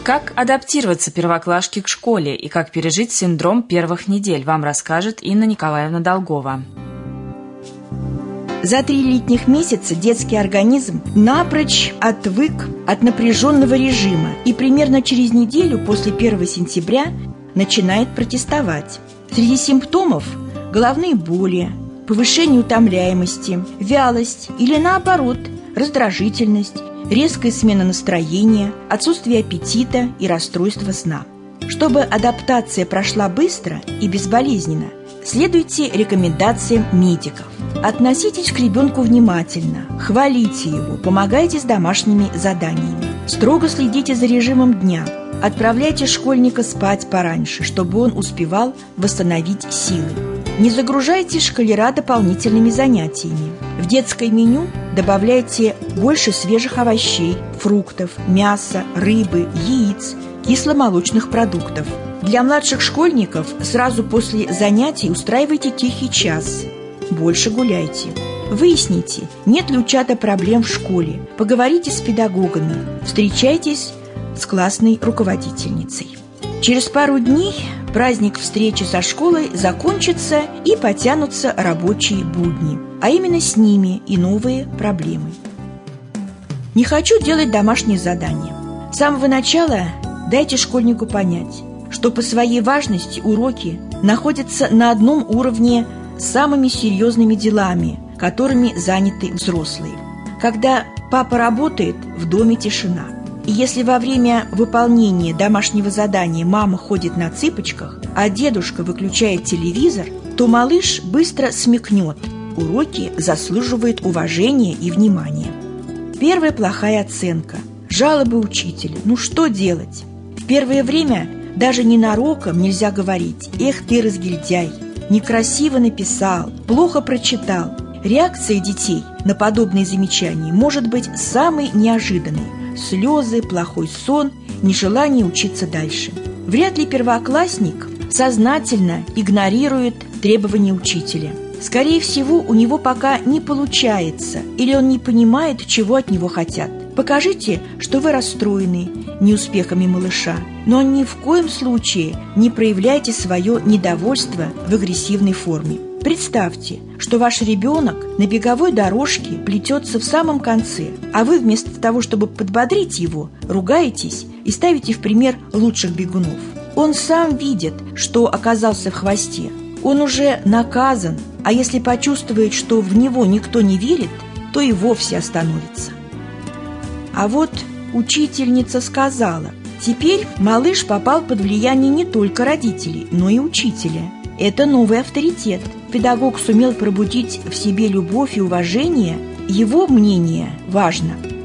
Как адаптироваться первоклашке к школе и как пережить синдром первых недель, вам расскажет Инна Николаевна Долгова. За 3 летних месяца детский организм напрочь отвык от напряженного режима и примерно через неделю после 1 сентября начинает протестовать. Среди симптомов – головные боли, повышение утомляемости, вялость или, наоборот, раздражительность, резкая смена настроения, отсутствие аппетита и расстройство сна. Чтобы адаптация прошла быстро и безболезненно, следуйте рекомендациям медиков. Относитесь к ребенку внимательно, хвалите его, помогайте с домашними заданиями. Строго следите за режимом дня. Отправляйте школьника спать пораньше, чтобы он успевал восстановить силы. Не загружайте школяра дополнительными занятиями. В детское меню добавляйте больше свежих овощей, фруктов, мяса, рыбы, яиц, кисломолочных продуктов. Для младших школьников сразу после занятий устраивайте тихий час. Больше гуляйте. Выясните, нет ли у чада проблем в школе. Поговорите с педагогами. Встречайтесь с классной руководительницей. Через пару дней праздник встречи со школой закончится и потянутся рабочие будни, а именно с ними и новые проблемы. Не хочу делать домашние задания. С самого начала дайте школьнику понять, что по своей важности уроки находятся на одном уровне с самыми серьезными делами, которыми заняты взрослые. Когда папа работает, в доме тишина. И если во время выполнения домашнего задания мама ходит на цыпочках, а дедушка выключает телевизор, то малыш быстро смекнет. Уроки заслуживают уважения и внимания. Первая плохая оценка. Жалобы учителя. Ну что делать? В первое время даже ненароком нельзя говорить: «Эх ты, разгильдяй! Некрасиво написал, плохо прочитал». Реакция детей на подобные замечания может быть самой неожиданной. Слезы, плохой сон, нежелание учиться дальше. Вряд ли первоклассник сознательно игнорирует требования учителя. Скорее всего, у него пока не получается, или он не понимает, чего от него хотят. Покажите, что вы расстроены неуспехами малыша, но ни в коем случае не проявляйте свое недовольство в агрессивной форме. Представьте, что ваш ребенок на беговой дорожке плетется в самом конце, а вы вместо того, чтобы подбодрить его, ругаетесь и ставите в пример лучших бегунов. Он сам видит, что оказался в хвосте. Он уже наказан, а если почувствует, что в него никто не верит, то и вовсе остановится. А вот учительница сказала: теперь малыш попал под влияние не только родителей, но и учителя. Это новый авторитет. Педагог сумел пробудить в себе любовь и уважение. Его мнение важно.